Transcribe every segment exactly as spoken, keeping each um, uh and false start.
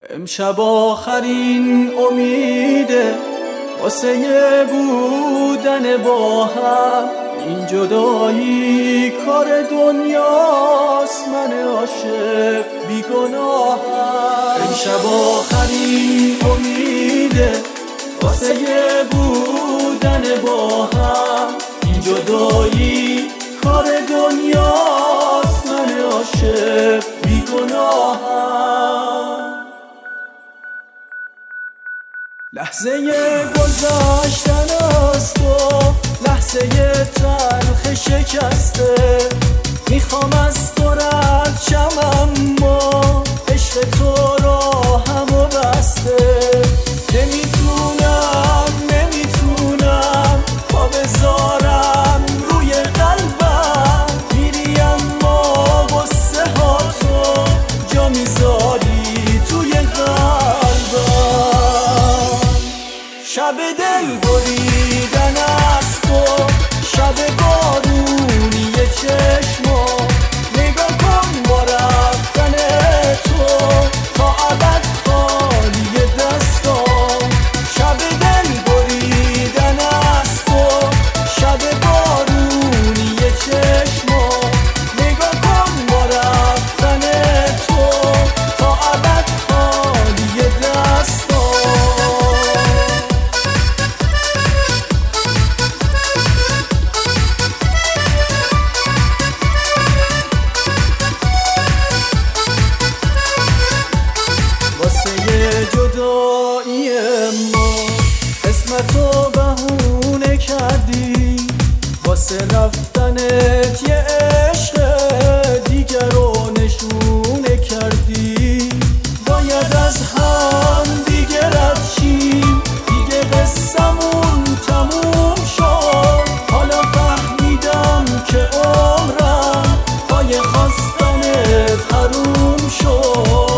امشب آخرین امیده واسه بودن با هم، این جدایی کار دنیاست، من عاشق بیگناهم. امشب آخرین امیده واسه بودن با هم، این جدایی کار دنیاست، من عاشق بیگناهم. لحظه گذشتن از تو، لحظه تلخ شکسته، میخوام از تو رد شم اما عشق تو راهمو بسته. نمیتونم نمیتونم پا بذارم روی قلبم، میری اما غصه ها تو جا میذاری توی قلبم. شب دل بریدن از تو، شب بارونی چشما، نگاه کن با رفتن تو تا ابد خالی دستام. شب دل بریدن از تو، شب بارونی چشما، نگاه کن با رفتن تو تا ابد خالی دستام. جدایی ما اسمتو بهونه کردی، واسه رفتنت یه عشق دیگر رو نشونه کردی. باید از هم دیگه رد شیم، دیگه قصمون تموم شد. حالا فهمیدم که عمرم پای خواستنت حروم شد.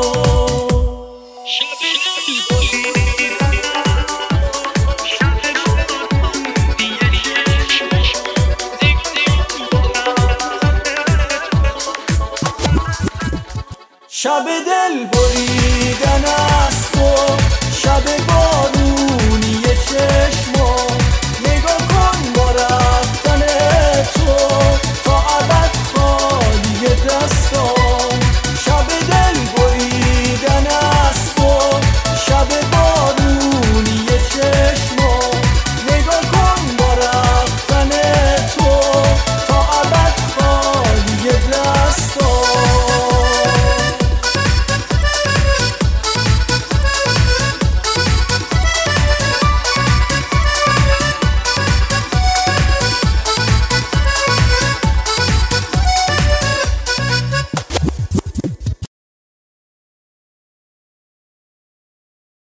شب دل بریدن از تو، شب بارونی چشم